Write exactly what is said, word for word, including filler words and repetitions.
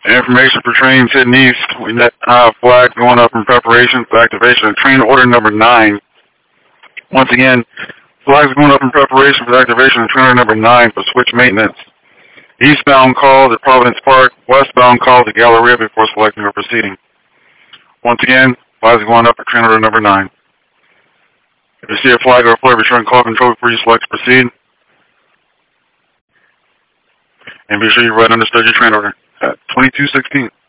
Information for trains heading east. We net uh, flag going up in preparation for activation of train order number nine. Once again, flags going up in preparation for activation of train order number nine for switch maintenance. Eastbound calls at Providence Park, westbound calls at Galleria before selecting or proceeding. Once again, flags going up at train order number nine. If you see a flag or a flare, be sure and call control before you select to proceed. And be sure you write understood your train order at twenty-two sixteen.